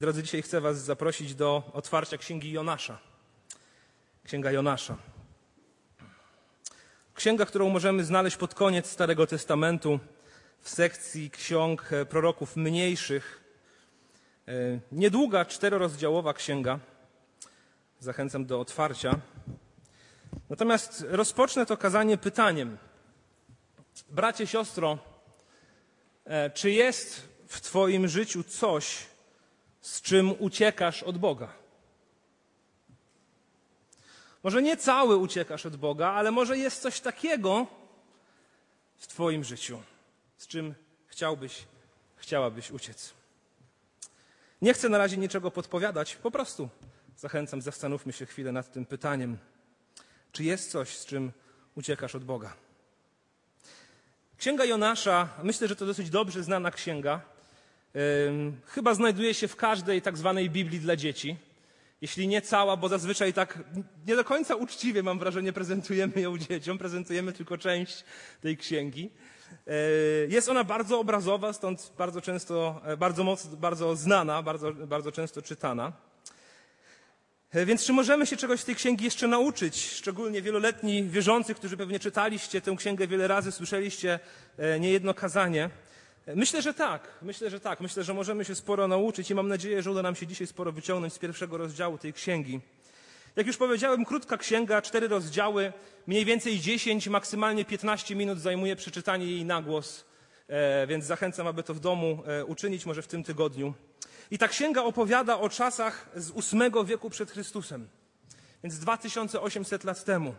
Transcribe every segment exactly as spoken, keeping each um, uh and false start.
Drodzy, dzisiaj chcę was zaprosić do otwarcia Księgi Jonasza. Księga Jonasza. Księga, którą możemy znaleźć pod koniec Starego Testamentu w sekcji ksiąg proroków mniejszych. Niedługa, czterorozdziałowa księga. Zachęcam do otwarcia. Natomiast rozpocznę to kazanie pytaniem. Bracie, siostro, czy jest w twoim życiu coś, z czym uciekasz od Boga? Może nie cały uciekasz od Boga, ale może jest coś takiego w twoim życiu, z czym chciałbyś, chciałabyś uciec. Nie chcę na razie niczego podpowiadać, po prostu zachęcam, zastanówmy się chwilę nad tym pytaniem. Czy jest coś, z czym uciekasz od Boga? Księga Jonasza, myślę, że to dosyć dobrze znana księga. Chyba znajduje się w każdej tak zwanej Biblii dla dzieci. Jeśli nie cała, bo zazwyczaj tak nie do końca uczciwie, mam wrażenie, prezentujemy ją dzieciom, prezentujemy tylko część tej księgi. Jest ona bardzo obrazowa, stąd bardzo często, bardzo mocno, bardzo znana, bardzo, bardzo często czytana. Więc czy możemy się czegoś z tej księgi jeszcze nauczyć? Szczególnie wieloletni wierzący, którzy pewnie czytaliście tę księgę wiele razy, słyszeliście niejedno kazanie. Myślę, że tak. Myślę, że tak. Myślę, że możemy się sporo nauczyć i mam nadzieję, że uda nam się dzisiaj sporo wyciągnąć z pierwszego rozdziału tej księgi. Jak już powiedziałem, krótka księga, cztery rozdziały, mniej więcej dziesięć, maksymalnie piętnaście minut zajmuje przeczytanie jej na głos, więc zachęcam, aby to w domu uczynić, może w tym tygodniu. I ta księga opowiada o czasach z ósmego wieku przed Chrystusem, więc dwa tysiące osiemset lat temu.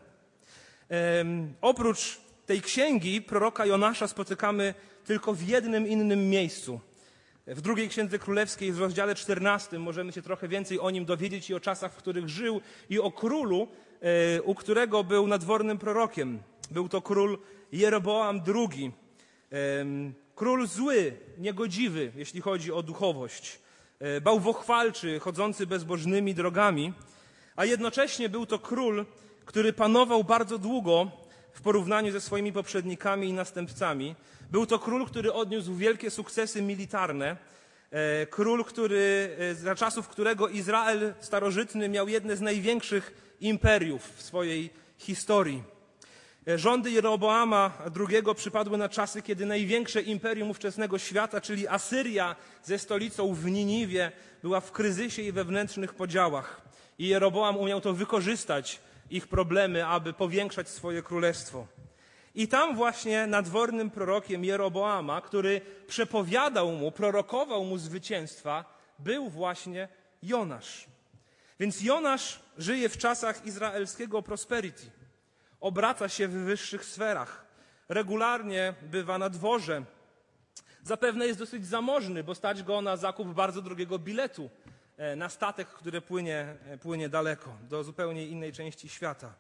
Ehm, oprócz tej księgi proroka Jonasza spotykamy tylko w jednym innym miejscu. W drugiej Księdze Królewskiej w rozdziale czternastym możemy się trochę więcej o nim dowiedzieć i o czasach, w których żył i o królu, e, u którego był nadwornym prorokiem. Był to król Jeroboam drugi. E, król zły, niegodziwy, jeśli chodzi o duchowość. E, bałwochwalczy, chodzący bezbożnymi drogami. A jednocześnie był to król, który panował bardzo długo w porównaniu ze swoimi poprzednikami i następcami. Był to król, który odniósł wielkie sukcesy militarne. Król, który, za czasów którego Izrael starożytny miał jedne z największych imperiów w swojej historii. Rządy Jeroboama drugiego przypadły na czasy, kiedy największe imperium ówczesnego świata, czyli Asyria ze stolicą w Niniwie, była w kryzysie i wewnętrznych podziałach. I Jeroboam umiał to wykorzystać, ich problemy, aby powiększać swoje królestwo. I tam właśnie nadwornym prorokiem Jeroboama, który przepowiadał mu, prorokował mu zwycięstwa, był właśnie Jonasz. Więc Jonasz żyje w czasach izraelskiego prosperity. Obraca się w wyższych sferach. Regularnie bywa na dworze. Zapewne jest dosyć zamożny, bo stać go na zakup bardzo drogiego biletu na statek, który płynie, płynie daleko, do zupełnie innej części świata.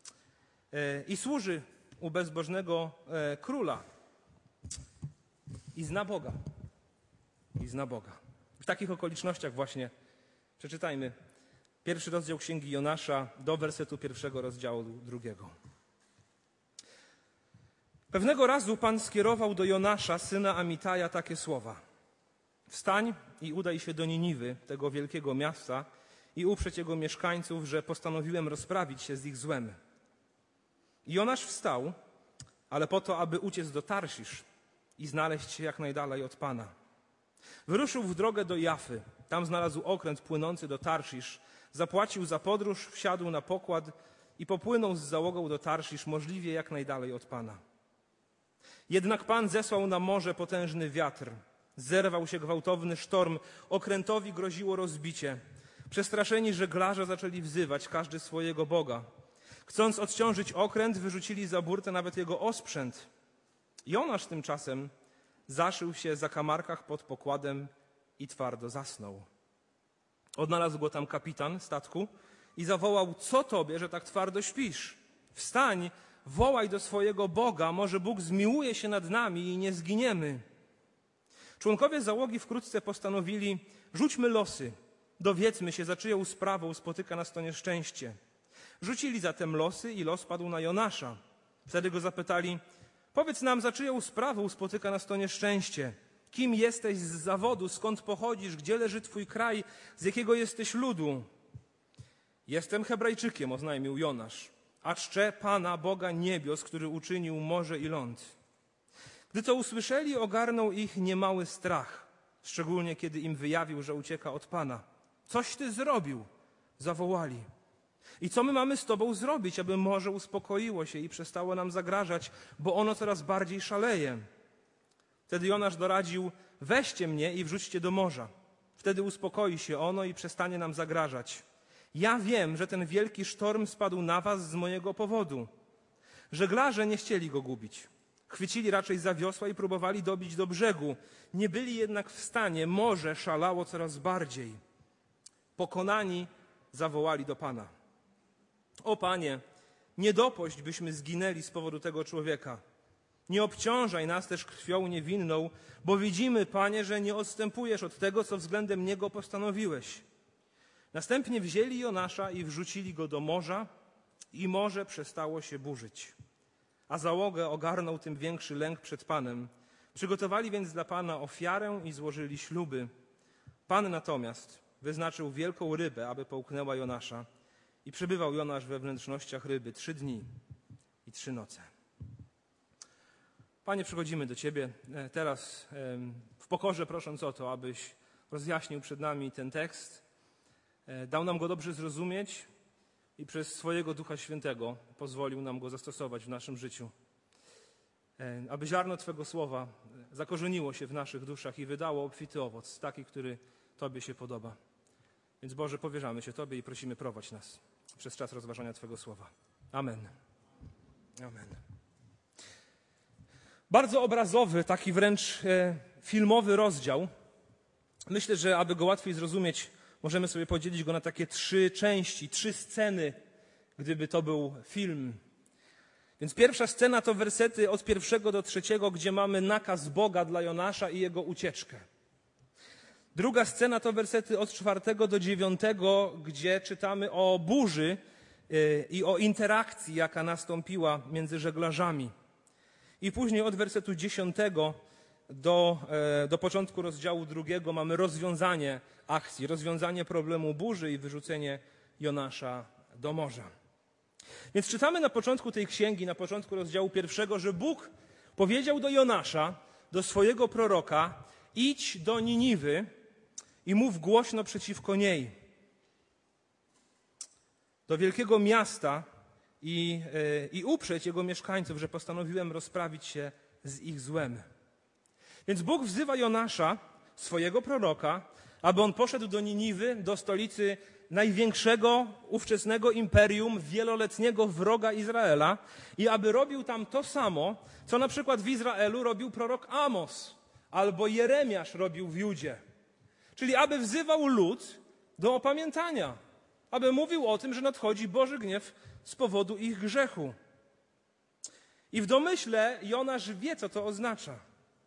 I służy u bezbożnego króla. I zna Boga. I zna Boga. W takich okolicznościach właśnie przeczytajmy pierwszy rozdział Księgi Jonasza do wersetu pierwszego rozdziału drugiego. Pewnego razu Pan skierował do Jonasza, syna Amitaja, takie słowa. Wstań i udaj się do Niniwy, tego wielkiego miasta, i uprzeć jego mieszkańców, że postanowiłem rozprawić się z ich złem. I Jonasz wstał, ale po to, aby uciec do Tarsisz i znaleźć się jak najdalej od Pana. Wyruszył w drogę do Jafy. Tam znalazł okręt płynący do Tarsisz, zapłacił za podróż, wsiadł na pokład i popłynął z załogą do Tarsisz, możliwie jak najdalej od Pana. Jednak Pan zesłał na morze potężny wiatr. Zerwał się gwałtowny sztorm, okrętowi groziło rozbicie. Przestraszeni żeglarze zaczęli wzywać każdy swojego Boga. Chcąc odciążyć okręt, wyrzucili za burtę nawet jego osprzęt. Jonasz tymczasem zaszył się za kamarkach pod pokładem i twardo zasnął. Odnalazł go tam kapitan statku i zawołał: co tobie, że tak twardo śpisz? Wstań, wołaj do swojego Boga, może Bóg zmiłuje się nad nami i nie zginiemy. Członkowie załogi wkrótce postanowili: rzućmy losy, dowiedzmy się, za czyją sprawą spotyka nas to nieszczęście. Rzucili zatem losy i los padł na Jonasza. Wtedy go zapytali: powiedz nam, za czyją sprawą spotyka nas to nieszczęście. Kim jesteś z zawodu? Skąd pochodzisz? Gdzie leży twój kraj? Z jakiego jesteś ludu? Jestem Hebrajczykiem, oznajmił Jonasz, a czczę Pana, Boga niebios, który uczynił morze i ląd. Gdy to usłyszeli, ogarnął ich niemały strach, szczególnie kiedy im wyjawił, że ucieka od Pana. Coś ty zrobił, zawołali. I co my mamy z tobą zrobić, aby morze uspokoiło się i przestało nam zagrażać, bo ono coraz bardziej szaleje? Wtedy Jonasz doradził, weźcie mnie i wrzućcie do morza. Wtedy uspokoi się ono i przestanie nam zagrażać. Ja wiem, że ten wielki sztorm spadł na was z mojego powodu. Żeglarze nie chcieli go gubić. Chwycili raczej za wiosła i próbowali dobić do brzegu. Nie byli jednak w stanie, morze szalało coraz bardziej. Pokonani zawołali do Pana. O Panie, nie dopuść, byśmy zginęli z powodu tego człowieka. Nie obciążaj nas też krwią niewinną, bo widzimy, Panie, że nie odstępujesz od tego, co względem niego postanowiłeś. Następnie wzięli Jonasza i wrzucili go do morza i morze przestało się burzyć. A załogę ogarnął tym większy lęk przed Panem. Przygotowali więc dla Pana ofiarę i złożyli śluby. Pan natomiast wyznaczył wielką rybę, aby połknęła Jonasza. I przebywał Jonasz we wnętrznościach ryby trzy dni i trzy noce. Panie, przychodzimy do Ciebie teraz w pokorze, prosząc o to, abyś rozjaśnił przed nami ten tekst, dał nam go dobrze zrozumieć i przez swojego Ducha Świętego pozwolił nam go zastosować w naszym życiu. Aby ziarno Twego słowa zakorzeniło się w naszych duszach i wydało obfity owoc, taki, który Tobie się podoba. Więc Boże, powierzamy się Tobie i prosimy, prowadź nas przez czas rozważania Twego słowa. Amen. Amen. Bardzo obrazowy, taki wręcz e, filmowy rozdział. Myślę, że aby go łatwiej zrozumieć, możemy sobie podzielić go na takie trzy części, trzy sceny, gdyby to był film. Więc pierwsza scena to wersety od pierwszego do trzeciego, gdzie mamy nakaz Boga dla Jonasza i jego ucieczkę. Druga scena to wersety od czwartego do dziewiątego, gdzie czytamy o burzy i o interakcji, jaka nastąpiła między żeglarzami. I później od wersetu dziesiątego do, do początku rozdziału drugiego mamy rozwiązanie akcji, rozwiązanie problemu burzy i wyrzucenie Jonasza do morza. Więc czytamy na początku tej księgi, na początku rozdziału pierwszego, że Bóg powiedział do Jonasza, do swojego proroka, idź do Niniwy i mów głośno przeciwko niej, do wielkiego miasta i, yy, i uprzeć jego mieszkańców, że postanowiłem rozprawić się z ich złem. Więc Bóg wzywa Jonasza, swojego proroka, aby on poszedł do Niniwy, do stolicy największego ówczesnego imperium, wieloletniego wroga Izraela i aby robił tam to samo, co na przykład w Izraelu robił prorok Amos albo Jeremiasz robił w Judzie. Czyli aby wzywał lud do opamiętania, aby mówił o tym, że nadchodzi Boży gniew z powodu ich grzechu. I w domyśle Jonasz wie, co to oznacza.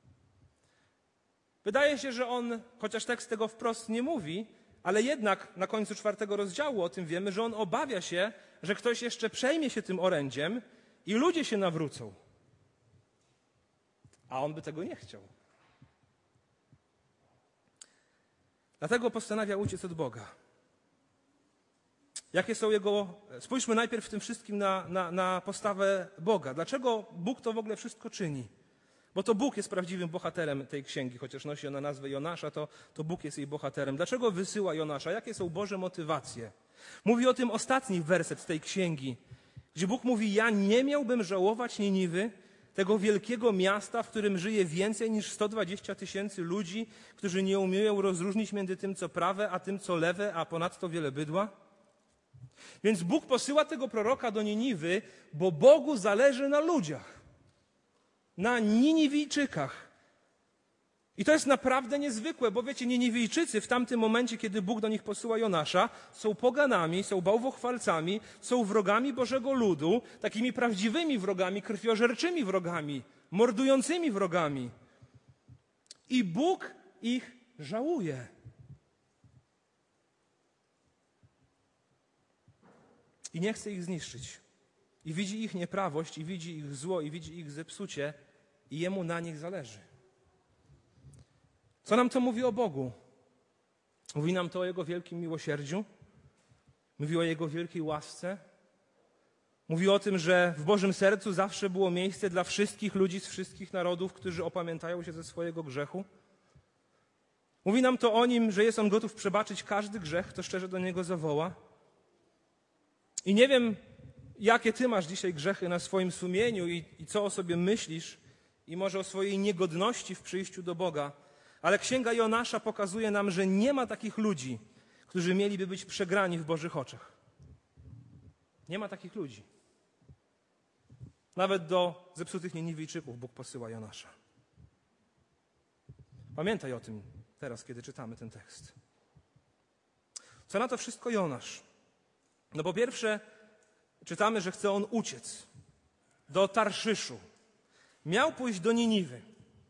Wydaje się, że on, chociaż tekst tego wprost nie mówi, ale jednak na końcu czwartego rozdziału o tym wiemy, że on obawia się, że ktoś jeszcze przejmie się tym orędziem i ludzie się nawrócą. A on by tego nie chciał. Dlatego postanawia uciec od Boga. Jakie są jego... Spójrzmy najpierw w tym wszystkim na, na, na postawę Boga. Dlaczego Bóg to w ogóle wszystko czyni? Bo to Bóg jest prawdziwym bohaterem tej księgi, chociaż nosi ona nazwę Jonasza, to, to Bóg jest jej bohaterem. Dlaczego wysyła Jonasza? Jakie są Boże motywacje? Mówi o tym ostatni werset tej księgi, gdzie Bóg mówi, ja nie miałbym żałować Niniwy, tego wielkiego miasta, w którym żyje więcej niż sto dwadzieścia tysięcy ludzi, którzy nie umieją rozróżnić między tym, co prawe, a tym, co lewe, a ponadto wiele bydła. Więc Bóg posyła tego proroka do Niniwy, bo Bogu zależy na ludziach, na Niniwijczykach. I to jest naprawdę niezwykłe, bo wiecie, Niniwijczycy w tamtym momencie, kiedy Bóg do nich posyła Jonasza, są poganami, są bałwochwalcami, są wrogami Bożego ludu, takimi prawdziwymi wrogami, krwiożerczymi wrogami, mordującymi wrogami. I Bóg ich żałuje. I nie chce ich zniszczyć. I widzi ich nieprawość, i widzi ich zło, i widzi ich zepsucie, i Jemu na nich zależy. Co nam to mówi o Bogu? Mówi nam to o Jego wielkim miłosierdziu, mówi o Jego wielkiej łasce, mówi o tym, że w Bożym sercu zawsze było miejsce dla wszystkich ludzi z wszystkich narodów, którzy opamiętają się ze swojego grzechu. Mówi nam to o Nim, że jest On gotów przebaczyć każdy grzech, kto szczerze do Niego zawoła. I nie wiem, jakie ty masz dzisiaj grzechy na swoim sumieniu i, i co o sobie myślisz i może o swojej niegodności w przyjściu do Boga, ale Księga Jonasza pokazuje nam, że nie ma takich ludzi, którzy mieliby być przegrani w Bożych oczach. Nie ma takich ludzi. Nawet do zepsutych Niniwijczyków Bóg posyła Jonasza. Pamiętaj o tym teraz, kiedy czytamy ten tekst. Co na to wszystko Jonasz? No po pierwsze, czytamy, że chce on uciec do Tarszyszu. Miał pójść do Niniwy.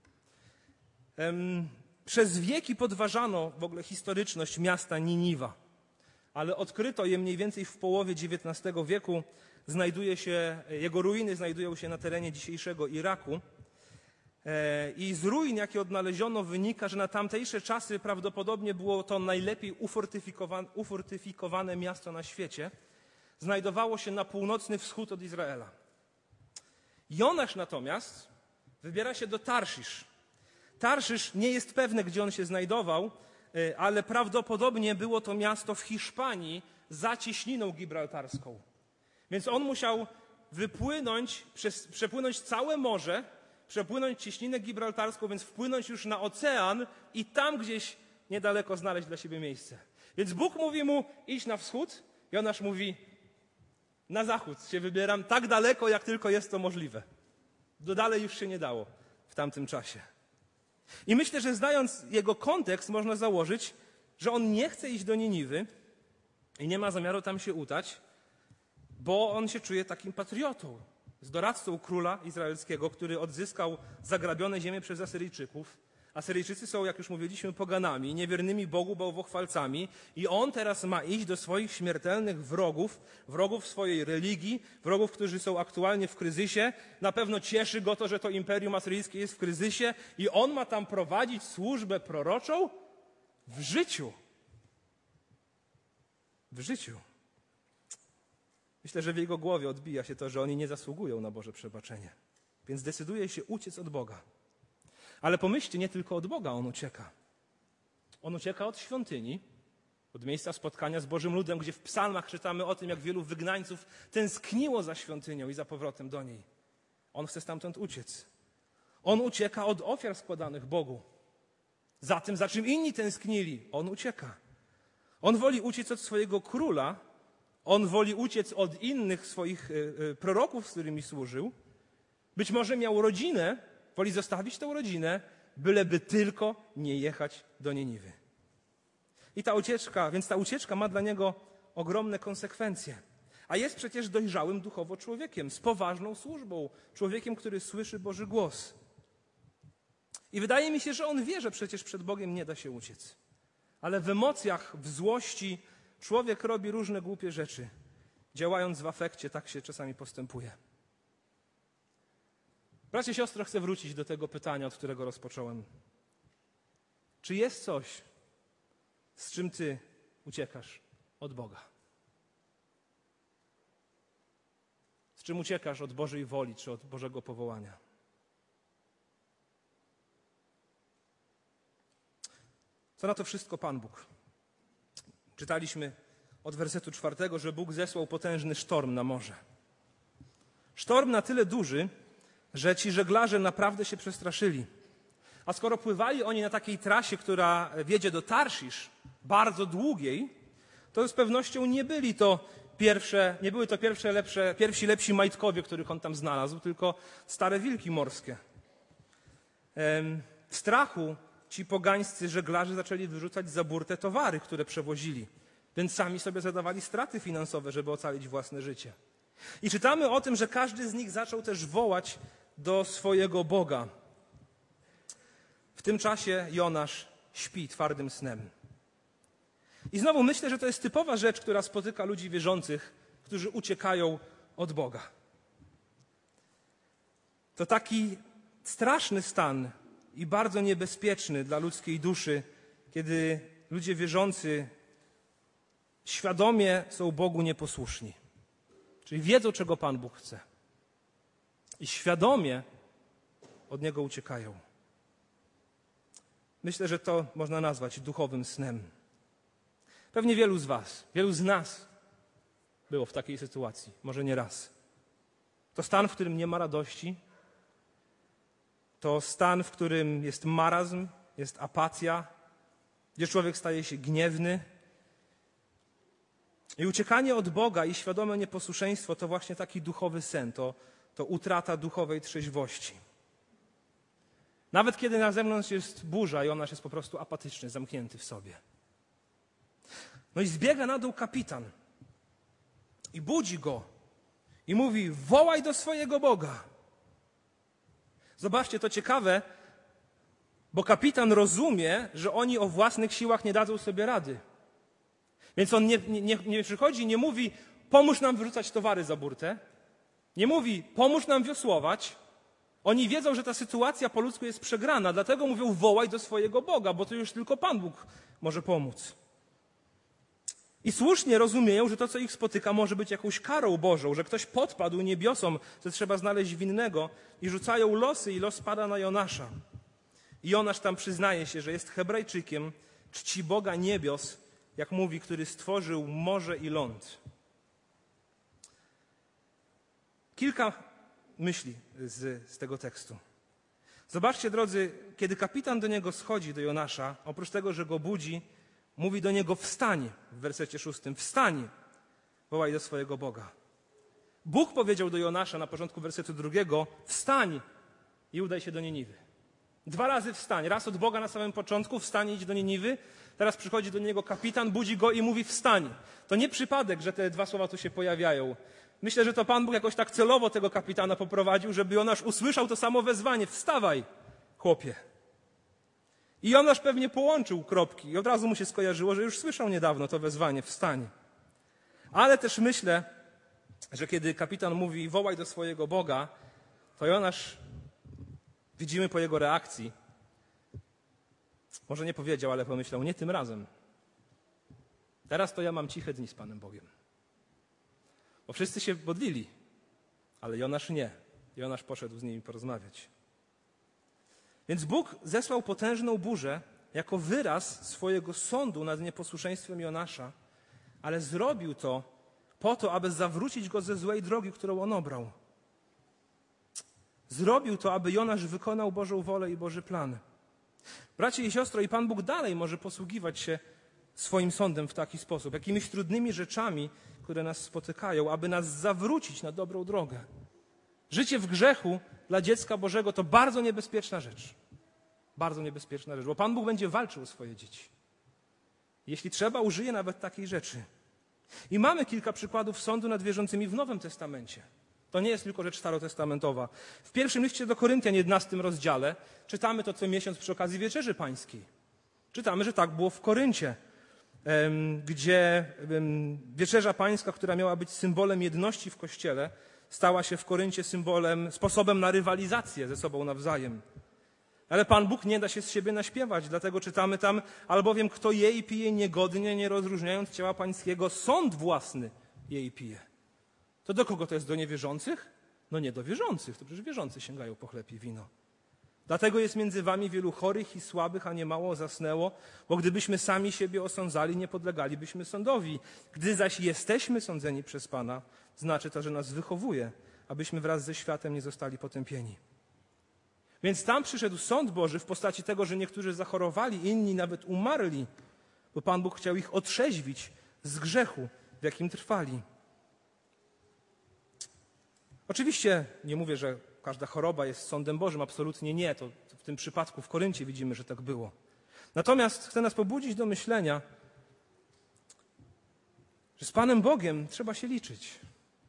Um, przez wieki podważano w ogóle historyczność miasta Niniwa, ale odkryto je mniej więcej w połowie dziewiętnastego wieku. Znajduje się, jego ruiny znajdują się na terenie dzisiejszego Iraku. E, I z ruin, jakie odnaleziono, wynika, że na tamtejsze czasy prawdopodobnie było to najlepiej ufortyfikowane, ufortyfikowane miasto na świecie. Znajdowało się na północny wschód od Izraela. Jonasz natomiast wybiera się do Tarszisz. Tarszysz nie jest pewne, gdzie on się znajdował, ale prawdopodobnie było to miasto w Hiszpanii za cieśniną gibraltarską. Więc on musiał wypłynąć, przez, przepłynąć całe morze, przepłynąć cieśninę gibraltarską, więc wpłynąć już na ocean i tam gdzieś niedaleko znaleźć dla siebie miejsce. Więc Bóg mówi mu, idź na wschód. Jonasz mówi, na zachód się wybieram, tak daleko, jak tylko jest to możliwe. Do dalej już się nie dało w tamtym czasie. I myślę, że znając jego kontekst, można założyć, że on nie chce iść do Niniwy i nie ma zamiaru tam się udać, bo on się czuje takim patriotą, z doradcą króla izraelskiego, który odzyskał zagrabione ziemię przez Asyryjczyków. Asyryjczycy są, jak już mówiliśmy, poganami, niewiernymi Bogu, bałwochwalcami i on teraz ma iść do swoich śmiertelnych wrogów, wrogów swojej religii, wrogów, którzy są aktualnie w kryzysie. Na pewno cieszy go to, że to Imperium Asyryjskie jest w kryzysie i on ma tam prowadzić służbę proroczą w życiu. W życiu. Myślę, że w jego głowie odbija się to, że oni nie zasługują na Boże przebaczenie. Więc decyduje się uciec od Boga. Ale pomyślcie, nie tylko od Boga on ucieka. On ucieka od świątyni, od miejsca spotkania z Bożym ludem, gdzie w psalmach czytamy o tym, jak wielu wygnańców tęskniło za świątynią i za powrotem do niej. On chce stamtąd uciec. On ucieka od ofiar składanych Bogu. Za tym, za czym inni tęsknili, on ucieka. On woli uciec od swojego króla, on woli uciec od innych swoich y, y, proroków, z którymi służył. Być może miał rodzinę, woli zostawić tę rodzinę, byleby tylko nie jechać do Niniwy. I ta ucieczka, więc ta ucieczka ma dla niego ogromne konsekwencje. A jest przecież dojrzałym duchowo człowiekiem, z poważną służbą, człowiekiem, który słyszy Boży głos. I wydaje mi się, że on wie, że przecież przed Bogiem nie da się uciec. Ale w emocjach, w złości człowiek robi różne głupie rzeczy. Działając w afekcie, tak się czasami postępuje. Bracie, siostro, chcę wrócić do tego pytania, od którego rozpocząłem. Czy jest coś, z czym ty uciekasz od Boga? Z czym uciekasz od Bożej woli, czy od Bożego powołania? Co na to wszystko Pan Bóg? Czytaliśmy od wersetu czwartego, że Bóg zesłał potężny sztorm na morze. Sztorm na tyle duży, że ci żeglarze naprawdę się przestraszyli. A skoro pływali oni na takiej trasie, która wiedzie do Tarszisz, bardzo długiej, to z pewnością nie byli to pierwsze, nie były to pierwsze lepsze, pierwsi lepsi majtkowie, których on tam znalazł, tylko stare wilki morskie. W strachu ci pogańscy żeglarze zaczęli wyrzucać za burtę towary, które przewozili, więc sami sobie zadawali straty finansowe, żeby ocalić własne życie. I czytamy o tym, że każdy z nich zaczął też wołać do swojego Boga. W tym czasie Jonasz śpi twardym snem. I znowu myślę, że to jest typowa rzecz, która spotyka ludzi wierzących, którzy uciekają od Boga. To taki straszny stan i bardzo niebezpieczny dla ludzkiej duszy, kiedy ludzie wierzący świadomie są Bogu nieposłuszni. Czyli wiedzą, czego Pan Bóg chce. I świadomie od Niego uciekają. Myślę, że to można nazwać duchowym snem. Pewnie wielu z was, wielu z nas było w takiej sytuacji, może nie raz. To stan, w którym nie ma radości, to stan, w którym jest marazm, jest apatia, gdzie człowiek staje się gniewny. I uciekanie od Boga i świadome nieposłuszeństwo to właśnie taki duchowy sen, to, to utrata duchowej trzeźwości. Nawet kiedy na zewnątrz jest burza i on nasz jest po prostu apatyczny, zamknięty w sobie. No i zbiega na dół kapitan i budzi go i mówi: wołaj do swojego Boga. Zobaczcie, to ciekawe, bo kapitan rozumie, że oni o własnych siłach nie dadzą sobie rady. Więc on nie, nie, nie przychodzi i nie mówi: pomóż nam wyrzucać towary za burtę. Nie mówi: pomóż nam wiosłować. Oni wiedzą, że ta sytuacja po ludzku jest przegrana, dlatego mówią: wołaj do swojego Boga, bo to już tylko Pan Bóg może pomóc. I słusznie rozumieją, że to, co ich spotyka, może być jakąś karą Bożą, że ktoś podpadł niebiosom, że trzeba znaleźć winnego, i rzucają losy i los pada na Jonasza. I Jonasz tam przyznaje się, że jest Hebrajczykiem, czci Boga niebios, jak mówi, który stworzył morze i ląd. Kilka myśli z, z tego tekstu. Zobaczcie, drodzy, kiedy kapitan do niego schodzi, do Jonasza, oprócz tego, że go budzi, mówi do niego: wstań, w wersecie szóstym, wstań, wołaj do swojego Boga. Bóg powiedział do Jonasza na początku wersetu drugiego: wstań i udaj się do Niniwy. Dwa razy wstań, raz od Boga na samym początku, wstań i idź do Niniwy, teraz przychodzi do niego kapitan, budzi go i mówi: wstań. To nie przypadek, że te dwa słowa tu się pojawiają. Myślę, że to Pan Bóg jakoś tak celowo tego kapitana poprowadził, żeby Jonasz usłyszał to samo wezwanie: wstawaj, chłopie. I Jonasz pewnie połączył kropki i od razu mu się skojarzyło, że już słyszał niedawno to wezwanie: wstań. Ale też myślę, że kiedy kapitan mówi: wołaj do swojego Boga, to Jonasz, widzimy po jego reakcji, może nie powiedział, ale pomyślał: nie tym razem. Teraz to ja mam ciche dni z Panem Bogiem. Bo wszyscy się modlili, ale Jonasz nie. Jonasz poszedł z nimi porozmawiać. Więc Bóg zesłał potężną burzę jako wyraz swojego sądu nad nieposłuszeństwem Jonasza, ale zrobił to po to, aby zawrócić go ze złej drogi, którą on obrał. Zrobił to, aby Jonasz wykonał Bożą wolę i Boży plan. Bracie i siostro, i Pan Bóg dalej może posługiwać się swoim sądem w taki sposób, jakimiś trudnymi rzeczami, które nas spotykają, aby nas zawrócić na dobrą drogę. Życie w grzechu dla dziecka Bożego to bardzo niebezpieczna rzecz. Bardzo niebezpieczna rzecz, bo Pan Bóg będzie walczył o swoje dzieci. Jeśli trzeba, użyje nawet takiej rzeczy. I mamy kilka przykładów sądu nad wierzącymi w Nowym Testamencie. To nie jest tylko rzecz starotestamentowa. W pierwszym liście do Koryntian, jedenastym rozdziale, czytamy to co miesiąc przy okazji Wieczerzy Pańskiej. Czytamy, że tak było w Koryncie, gdzie Wieczerza Pańska, która miała być symbolem jedności w Kościele, stała się w Koryncie symbolem, sposobem na rywalizację ze sobą nawzajem. Ale Pan Bóg nie da się z siebie naśpiewać, dlatego czytamy tam: albowiem kto je i pije niegodnie, nie rozróżniając ciała Pańskiego, sąd własny je i pije. To do kogo to jest? Do niewierzących? No nie do wierzących, to przecież wierzący sięgają po chleb i wino. Dlatego jest między wami wielu chorych i słabych, a niemało zasnęło, bo gdybyśmy sami siebie osądzali, nie podlegalibyśmy sądowi. Gdy zaś jesteśmy sądzeni przez Pana, znaczy to, że nas wychowuje, abyśmy wraz ze światem nie zostali potępieni. Więc tam przyszedł sąd Boży w postaci tego, że niektórzy zachorowali, inni nawet umarli, bo Pan Bóg chciał ich otrzeźwić z grzechu, w jakim trwali. Oczywiście nie mówię, że każda choroba jest sądem Bożym, absolutnie nie. To w tym przypadku w Koryncie widzimy, że tak było. Natomiast chcę nas pobudzić do myślenia, że z Panem Bogiem trzeba się liczyć.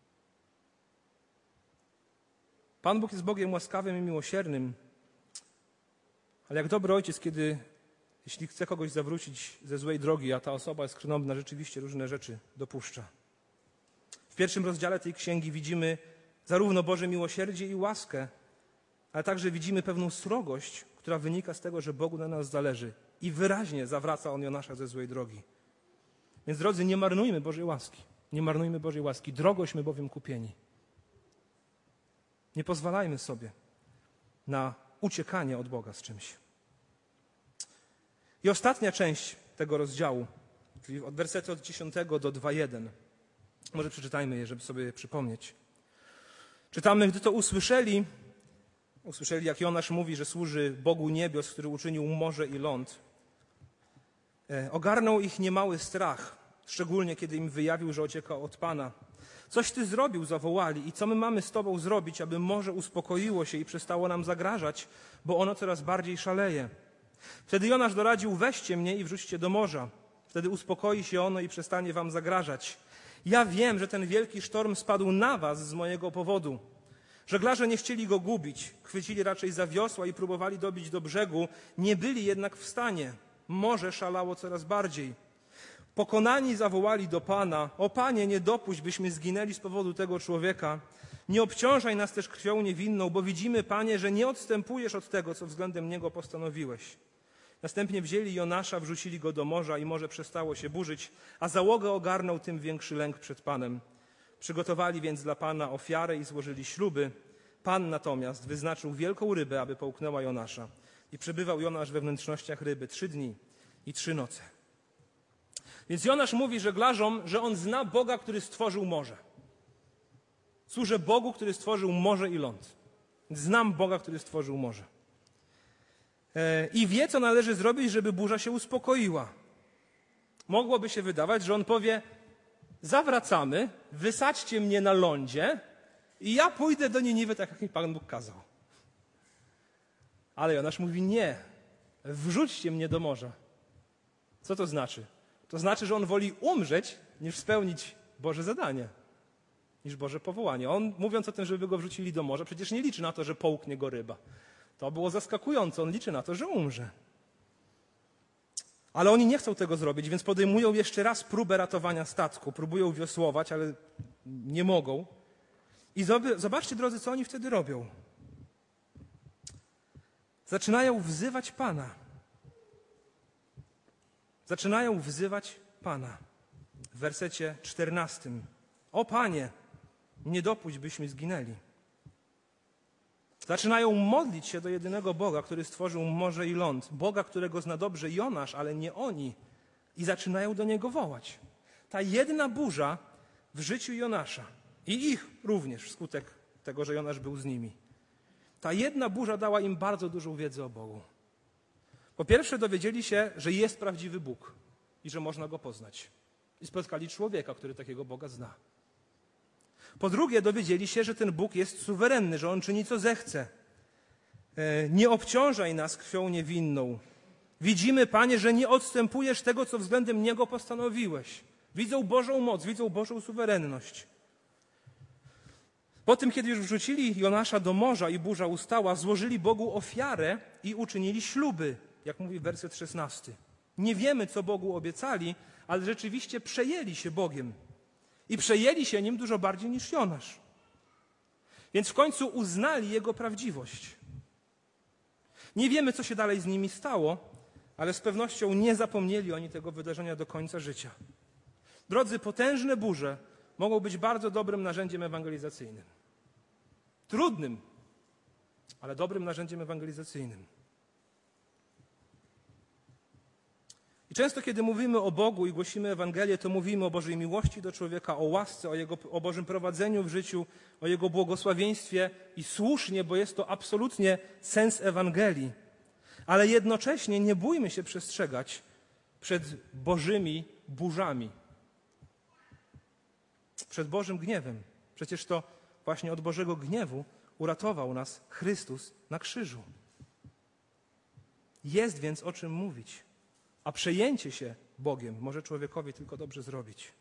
Pan Bóg jest Bogiem łaskawym i miłosiernym, ale jak dobry ojciec, kiedy, jeśli chce kogoś zawrócić ze złej drogi, a ta osoba jest krnąbrna, rzeczywiście różne rzeczy dopuszcza. W pierwszym rozdziale tej księgi widzimy zarówno Boże miłosierdzie i łaskę, ale także widzimy pewną srogość, która wynika z tego, że Bogu na nas zależy. I wyraźnie zawraca on Jonasza ze złej drogi. Więc drodzy, nie marnujmy Bożej łaski. Nie marnujmy Bożej łaski. Drogośmy bowiem kupieni. Nie pozwalajmy sobie na uciekanie od Boga z czymś. I ostatnia część tego rozdziału, czyli od wersetu od dziesiątego do dwa jeden. Może przeczytajmy je, żeby sobie je przypomnieć. Czytamy, gdy to usłyszeli, usłyszeli, jak Jonasz mówi, że służy Bogu niebios, który uczynił morze i ląd. E, ogarnął ich niemały strach, szczególnie kiedy im wyjawił, że ocieka od Pana. Coś Ty zrobił, zawołali, i co my mamy z Tobą zrobić, aby morze uspokoiło się i przestało nam zagrażać, bo ono coraz bardziej szaleje. Wtedy Jonasz doradził, weźcie mnie i wrzućcie do morza. Wtedy uspokoi się ono i przestanie wam zagrażać. Ja wiem, że ten wielki sztorm spadł na was z mojego powodu. Żeglarze nie chcieli go gubić, chwycili raczej za wiosła i próbowali dobić do brzegu, nie byli jednak w stanie. Morze szalało coraz bardziej. Pokonani zawołali do Pana, o Panie, nie dopuść, byśmy zginęli z powodu tego człowieka. Nie obciążaj nas też krwią niewinną, bo widzimy, Panie, że nie odstępujesz od tego, co względem niego postanowiłeś. Następnie wzięli Jonasza, wrzucili go do morza i morze przestało się burzyć, a załogę ogarnął tym większy lęk przed Panem. Przygotowali więc dla Pana ofiarę i złożyli śluby. Pan natomiast wyznaczył wielką rybę, aby połknęła Jonasza. I przebywał Jonasz we wnętrznościach ryby trzy dni i trzy noce. Więc Jonasz mówi żeglarzom, że on zna Boga, który stworzył morze. Służę Bogu, który stworzył morze i ląd. Znam Boga, który stworzył morze. I wie, co należy zrobić, żeby burza się uspokoiła. Mogłoby się wydawać, że on powie, zawracamy, wysadźcie mnie na lądzie i ja pójdę do Niniwy, tak jak mi Pan Bóg kazał. Ale Jonasz mówi, nie, wrzućcie mnie do morza. Co to znaczy? To znaczy, że on woli umrzeć, niż spełnić Boże zadanie, niż Boże powołanie. On, mówiąc o tym, żeby go wrzucili do morza, przecież nie liczy na to, że połknie go ryba. To było zaskakujące. On liczy na to, że umrze. Ale oni nie chcą tego zrobić, więc podejmują jeszcze raz próbę ratowania statku. Próbują wiosłować, ale nie mogą. I zobaczcie, drodzy, co oni wtedy robią. Zaczynają wzywać Pana. Zaczynają wzywać Pana. W wersecie czternastym. O Panie, nie dopuść, byśmy zginęli. Zaczynają modlić się do jedynego Boga, który stworzył morze i ląd. Boga, którego zna dobrze Jonasz, ale nie oni. I zaczynają do Niego wołać. Ta jedna burza w życiu Jonasza i ich również wskutek tego, że Jonasz był z nimi. Ta jedna burza dała im bardzo dużą wiedzę o Bogu. Po pierwsze dowiedzieli się, że jest prawdziwy Bóg i że można Go poznać. I spotkali człowieka, który takiego Boga zna. Po drugie dowiedzieli się, że ten Bóg jest suwerenny, że On czyni co zechce. Nie obciążaj nas krwią niewinną. Widzimy, Panie, że nie odstępujesz tego, co względem Niego postanowiłeś. Widzą Bożą moc, widzą Bożą suwerenność. Po tym, kiedy już wrzucili Jonasza do morza i burza ustała, złożyli Bogu ofiarę i uczynili śluby, jak mówi werset szesnasty. Nie wiemy, co Bogu obiecali, ale rzeczywiście przejęli się Bogiem. I przejęli się Nim dużo bardziej niż Jonasz. Więc w końcu uznali Jego prawdziwość. Nie wiemy, co się dalej z nimi stało, ale z pewnością nie zapomnieli oni tego wydarzenia do końca życia. Drodzy, potężne burze mogą być bardzo dobrym narzędziem ewangelizacyjnym. Trudnym, ale dobrym narzędziem ewangelizacyjnym. I często, kiedy mówimy o Bogu i głosimy Ewangelię, to mówimy o Bożej miłości do człowieka, o łasce, o, jego, o Bożym prowadzeniu w życiu, o Jego błogosławieństwie i słusznie, bo jest to absolutnie sens Ewangelii. Ale jednocześnie nie bójmy się przestrzegać przed Bożymi burzami. Przed Bożym gniewem. Przecież to właśnie od Bożego gniewu uratował nas Chrystus na krzyżu. Jest więc o czym mówić. A przejęcie się Bogiem może człowiekowi tylko dobrze zrobić.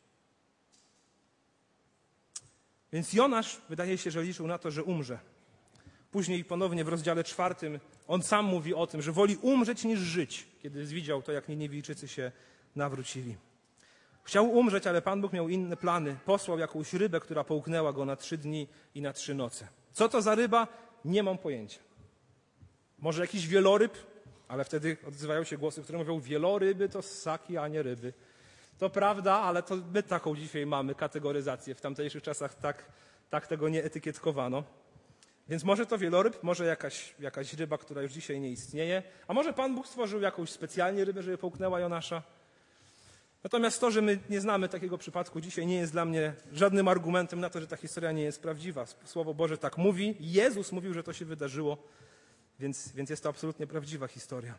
Więc Jonasz wydaje się, że liczył na to, że umrze. Później ponownie w rozdziale czwartym on sam mówi o tym, że woli umrzeć niż żyć, kiedy widział to, jak Niniwijczycy się nawrócili. Chciał umrzeć, ale Pan Bóg miał inne plany. Posłał jakąś rybę, która połknęła go na trzy dni i na trzy noce. Co to za ryba? Nie mam pojęcia. Może jakiś wieloryb, ale wtedy odzywają się głosy, które mówią, wieloryby to ssaki, a nie ryby. To prawda, ale to my taką dzisiaj mamy kategoryzację. W tamtejszych czasach tak, tak tego nie etykietkowano. Więc może to wieloryb, może jakaś, jakaś ryba, która już dzisiaj nie istnieje, a może Pan Bóg stworzył jakąś specjalnie rybę, żeby połknęła Jonasza. Natomiast to, że my nie znamy takiego przypadku dzisiaj, nie jest dla mnie żadnym argumentem na to, że ta historia nie jest prawdziwa. Słowo Boże tak mówi. Jezus mówił, że to się wydarzyło, więc, więc jest to absolutnie prawdziwa historia.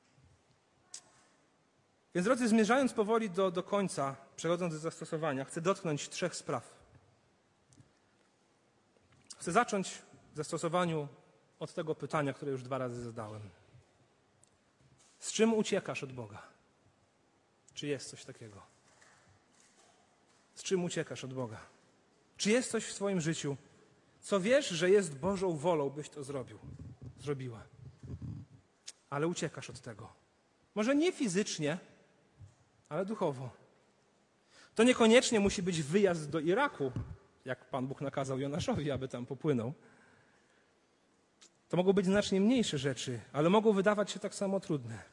Więc drodzy, zmierzając powoli do, do końca, przechodząc do zastosowania, chcę dotknąć trzech spraw. Chcę zacząć w zastosowaniu od tego pytania, które już dwa razy zadałem. Z czym uciekasz od Boga? Czy jest coś takiego? Z czym uciekasz od Boga? Czy jest coś w swoim życiu, co wiesz, że jest Bożą wolą, byś to zrobił, zrobiła, ale uciekasz od tego? Może nie fizycznie, ale duchowo. To niekoniecznie musi być wyjazd do Iraku, jak Pan Bóg nakazał Jonaszowi, aby tam popłynął. To mogą być znacznie mniejsze rzeczy, ale mogą wydawać się tak samo trudne.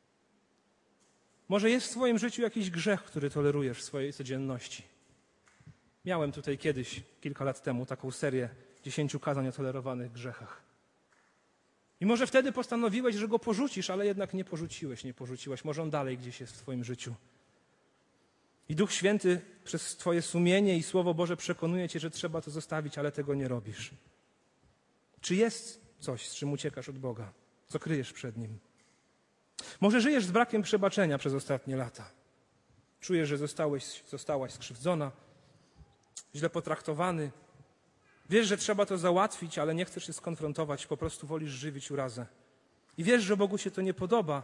Może jest w swoim życiu jakiś grzech, który tolerujesz w swojej codzienności. Miałem tutaj kiedyś, kilka lat temu, taką serię dziesięciu kazań o tolerowanych grzechach. I może wtedy postanowiłeś, że go porzucisz, ale jednak nie porzuciłeś, nie porzuciłaś. Może on dalej gdzieś jest w twoim życiu. I Duch Święty przez twoje sumienie i Słowo Boże przekonuje cię, że trzeba to zostawić, ale tego nie robisz. Czy jest coś, z czym uciekasz od Boga? Co kryjesz przed Nim? Może żyjesz z brakiem przebaczenia przez ostatnie lata. Czujesz, że zostałeś, zostałaś skrzywdzona, źle potraktowany. Wiesz, że trzeba to załatwić, ale nie chcesz się skonfrontować, po prostu wolisz żywić urazę. I wiesz, że Bogu się to nie podoba.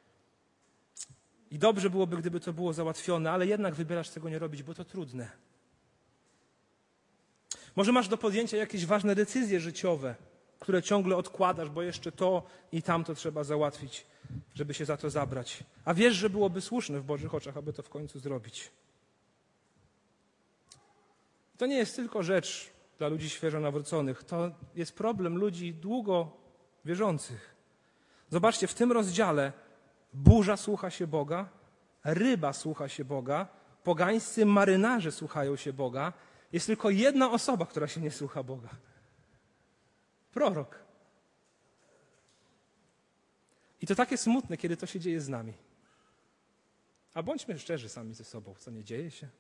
I dobrze byłoby, gdyby to było załatwione, ale jednak wybierasz tego nie robić, bo to trudne. Może masz do podjęcia jakieś ważne decyzje życiowe, które ciągle odkładasz, bo jeszcze to i tamto trzeba załatwić, żeby się za to zabrać. A wiesz, że byłoby słuszne w Bożych oczach, aby to w końcu zrobić. To nie jest tylko rzecz dla ludzi świeżo nawróconych. To jest problem ludzi długo wierzących. Zobaczcie, w tym rozdziale burza słucha się Boga, ryba słucha się Boga, pogańscy marynarze słuchają się Boga. Jest tylko jedna osoba, która się nie słucha Boga. Prorok. I to takie smutne, kiedy to się dzieje z nami. A bądźmy szczerzy sami ze sobą, co nie dzieje się?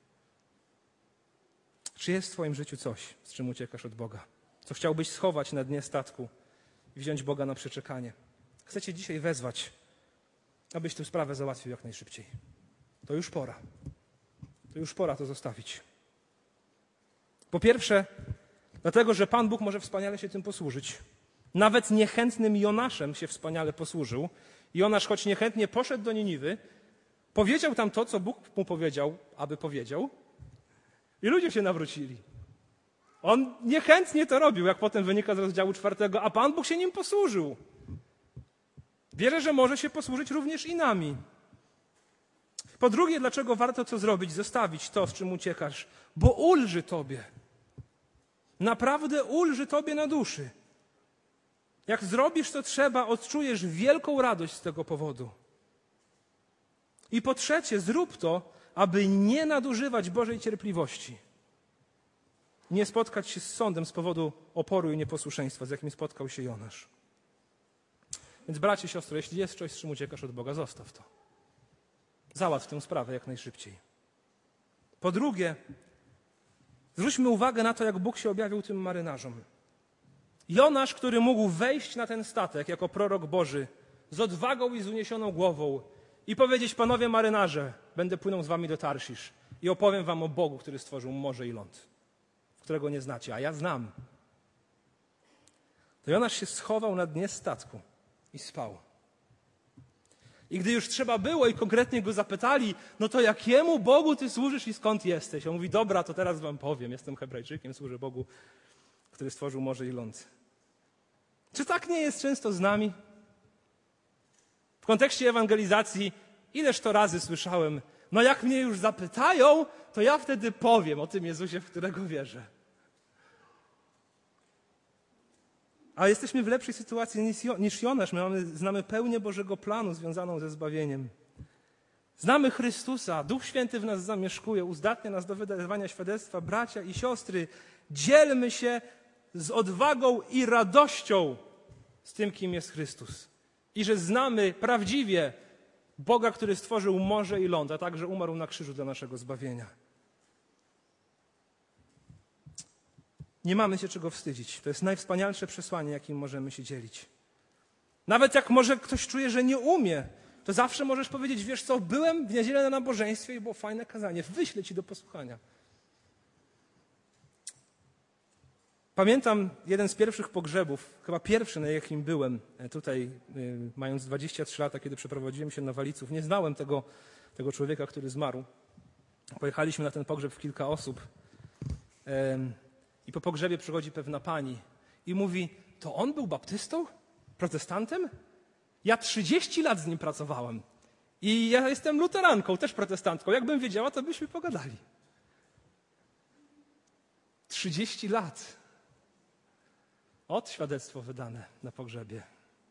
Czy jest w twoim życiu coś, z czym uciekasz od Boga? Co chciałbyś schować na dnie statku i wziąć Boga na przeczekanie? Chcę cię dzisiaj wezwać, abyś tę sprawę załatwił jak najszybciej. To już pora. To już pora to zostawić. Po pierwsze, dlatego, że Pan Bóg może wspaniale się tym posłużyć. Nawet niechętnym Jonaszem się wspaniale posłużył. Jonasz, choć niechętnie poszedł do Niniwy, powiedział tam to, co Bóg mu powiedział, aby powiedział, i ludzie się nawrócili. On niechętnie to robił, jak potem wynika z rozdziału czwartego, a Pan Bóg się nim posłużył. Wierzę, że może się posłużyć również i nami. Po drugie, dlaczego warto to zrobić, zostawić to, z czym uciekasz? Bo ulży tobie. Naprawdę ulży tobie na duszy. Jak zrobisz to trzeba, odczujesz wielką radość z tego powodu. I po trzecie, zrób to, aby nie nadużywać Bożej cierpliwości. Nie spotkać się z sądem z powodu oporu i nieposłuszeństwa, z jakim spotkał się Jonasz. Więc bracie, siostro, jeśli jest coś, z czym uciekasz od Boga, zostaw to. Załatw tę sprawę jak najszybciej. Po drugie, zwróćmy uwagę na to, jak Bóg się objawił tym marynarzom. Jonasz, który mógł wejść na ten statek jako prorok Boży z odwagą i z uniesioną głową i powiedzieć: panowie marynarze, będę płynął z wami do Tarszisz i opowiem wam o Bogu, który stworzył morze i ląd, którego nie znacie, a ja znam. To Jonasz się schował na dnie statku i spał. I gdy już trzeba było i konkretnie go zapytali, no to jakiemu Bogu ty służysz i skąd jesteś? On mówi: dobra, to teraz wam powiem, jestem Hebrajczykiem, służę Bogu, który stworzył morze i ląd. Czy tak nie jest często z nami? W kontekście ewangelizacji ileż to razy słyszałem: no jak mnie już zapytają, to ja wtedy powiem o tym Jezusie, w którego wierzę. A jesteśmy w lepszej sytuacji niż Jonasz. My mamy, znamy pełnię Bożego planu związaną ze zbawieniem. Znamy Chrystusa, Duch Święty w nas zamieszkuje, uzdatnia nas do wydawania świadectwa. Bracia i siostry, dzielmy się z odwagą i radością z tym, kim jest Chrystus. I że znamy prawdziwie Boga, który stworzył morze i ląd, a także umarł na krzyżu dla naszego zbawienia. Nie mamy się czego wstydzić. To jest najwspanialsze przesłanie, jakim możemy się dzielić. Nawet jak może ktoś czuje, że nie umie, to zawsze możesz powiedzieć, wiesz co, byłem w niedzielę na nabożeństwie i było fajne kazanie, wyślę ci do posłuchania. Pamiętam jeden z pierwszych pogrzebów, chyba pierwszy, na jakim byłem tutaj, mając dwadzieścia trzy lata, kiedy przeprowadziłem się na Waliców. Nie znałem tego, tego człowieka, który zmarł. Pojechaliśmy na ten pogrzeb w kilka osób. I po pogrzebie przychodzi pewna pani i mówi, to on był baptystą? Protestantem? Ja trzydzieści lat z nim pracowałem. I ja jestem luteranką, też protestantką. Jakbym wiedziała, to byśmy pogadali. trzydzieści lat. Od świadectwo wydane na pogrzebie.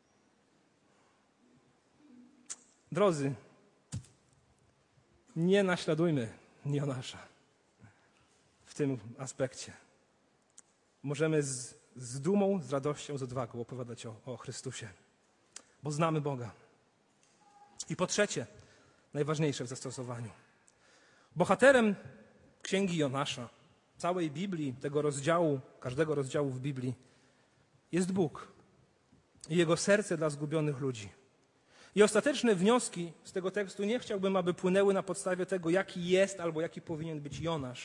Drodzy, nie naśladujmy Jonasza w tym aspekcie. Możemy z, z dumą, z radością, z odwagą opowiadać o, o Chrystusie, bo znamy Boga. I po trzecie, najważniejsze w zastosowaniu. Bohaterem Księgi Jonasza, całej Biblii, tego rozdziału, każdego rozdziału w Biblii, jest Bóg i Jego serce dla zgubionych ludzi. I ostateczne wnioski z tego tekstu nie chciałbym, aby płynęły na podstawie tego, jaki jest albo jaki powinien być Jonasz.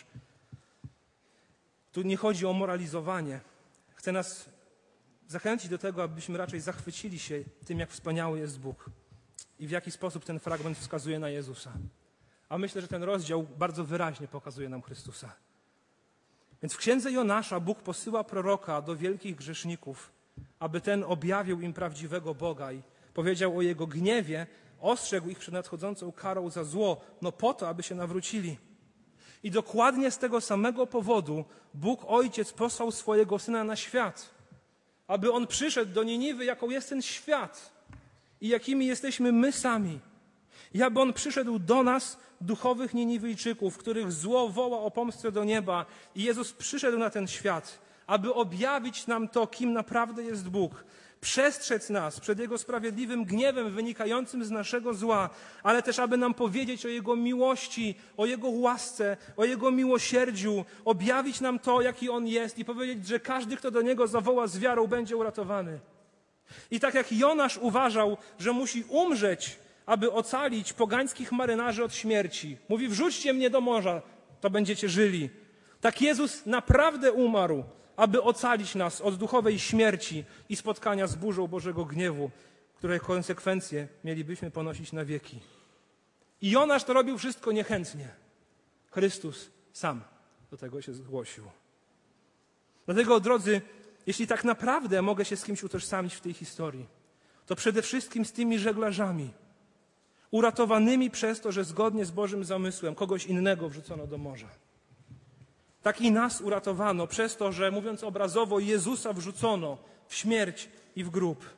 Tu nie chodzi o moralizowanie. Chcę nas zachęcić do tego, abyśmy raczej zachwycili się tym, jak wspaniały jest Bóg i w jaki sposób ten fragment wskazuje na Jezusa. A myślę, że ten rozdział bardzo wyraźnie pokazuje nam Chrystusa. Więc w księdze Jonasza Bóg posyła proroka do wielkich grzeszników, aby ten objawił im prawdziwego Boga i powiedział o Jego gniewie, ostrzegł ich przed nadchodzącą karą za zło, no po to, aby się nawrócili. I dokładnie z tego samego powodu Bóg Ojciec posłał swojego Syna na świat, aby On przyszedł do Niniwy, jaką jest ten świat i jakimi jesteśmy my sami. I aby On przyszedł do nas, duchowych Niniwyjczyków, których zło woła o pomstę do nieba. I Jezus przyszedł na ten świat, aby objawić nam to, kim naprawdę jest Bóg. Przestrzec nas przed Jego sprawiedliwym gniewem wynikającym z naszego zła, ale też aby nam powiedzieć o Jego miłości, o Jego łasce, o Jego miłosierdziu, objawić nam to, jaki On jest i powiedzieć, że każdy, kto do Niego zawoła z wiarą, będzie uratowany. I tak jak Jonasz uważał, że musi umrzeć, aby ocalić pogańskich marynarzy od śmierci. Mówi, wrzućcie mnie do morza, to będziecie żyli. Tak Jezus naprawdę umarł, aby ocalić nas od duchowej śmierci i spotkania z burzą Bożego gniewu, której konsekwencje mielibyśmy ponosić na wieki. I Jonasz to robił wszystko niechętnie. Chrystus sam do tego się zgłosił. Dlatego, drodzy, jeśli tak naprawdę mogę się z kimś utożsamić w tej historii, to przede wszystkim z tymi żeglarzami, uratowanymi przez to, że zgodnie z Bożym zamysłem kogoś innego wrzucono do morza. Tak i nas uratowano przez to, że, mówiąc obrazowo, Jezusa wrzucono w śmierć i w grób.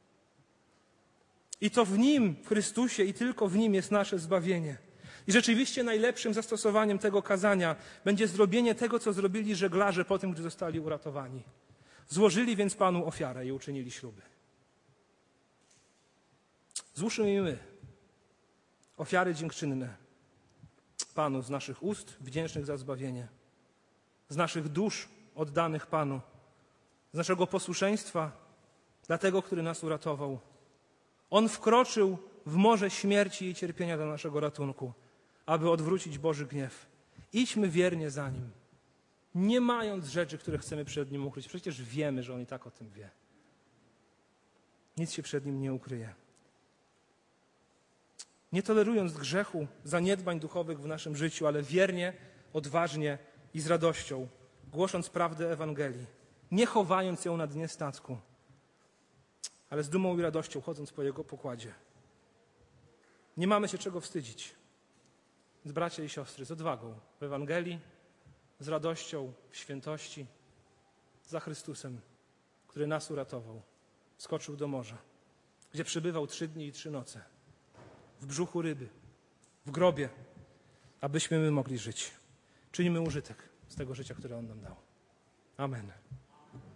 I to w Nim, w Chrystusie i tylko w Nim jest nasze zbawienie. I rzeczywiście najlepszym zastosowaniem tego kazania będzie zrobienie tego, co zrobili żeglarze po tym, gdy zostali uratowani. Złożyli więc Panu ofiarę i uczynili śluby. Złóżmy i my ofiary dziękczynne Panu z naszych ust, wdzięcznych za zbawienie, z naszych dusz oddanych Panu, z naszego posłuszeństwa dla tego, który nas uratował. On wkroczył w morze śmierci i cierpienia dla naszego ratunku, aby odwrócić Boży gniew. Idźmy wiernie za Nim, nie mając rzeczy, które chcemy przed Nim ukryć. Przecież wiemy, że On i tak o tym wie. Nic się przed Nim nie ukryje. Nie tolerując grzechu, zaniedbań duchowych w naszym życiu, ale wiernie, odważnie i z radością, głosząc prawdę Ewangelii, nie chowając ją na dnie statku, ale z dumą i radością chodząc po Jego pokładzie. Nie mamy się czego wstydzić. Więc bracia i siostry, z odwagą w Ewangelii, z radością w świętości, za Chrystusem, który który nas uratował, skoczył do morza, gdzie przebywał trzy dni i trzy noce, w brzuchu ryby, w grobie, abyśmy my mogli żyć. Czynimy użytek z tego życia, które On nam dał. Amen.